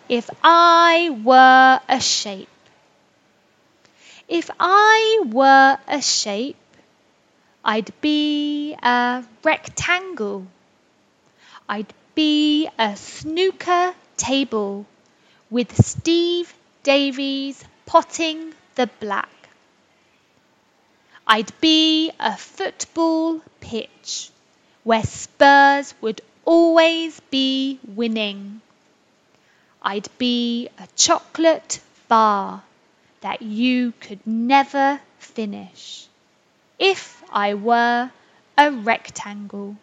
If I were a shape. If I were a shape, I'd be a rectangle. I'd be a snooker table with Steve Davies potting the black. I'd be a football pitch where Spurs would always be winning. I'd be a chocolate bar that you could never finish if I were a rectangle.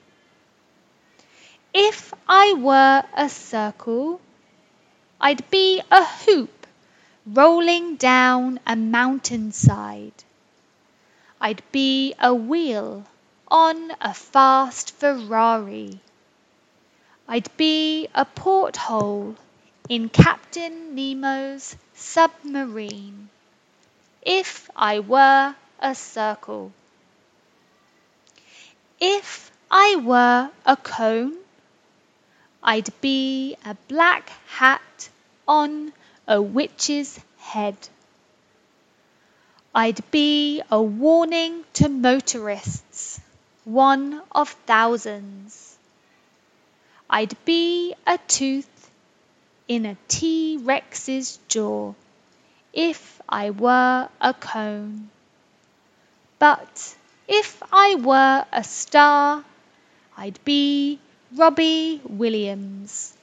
If I were a circle, I'd be a hoop rolling down a mountainside. I'd be a wheel on a fast Ferrari. I'd be a porthole in Captain Nemo's submarine if I were a circle. If I were a cone, I'd be a black hat on a witch's head. I'd be a warning to motorists, one of thousands. I'd be a tooth in a T-Rex's jaw if I were a cone. But if I were a star, I'd be Robbie Williams.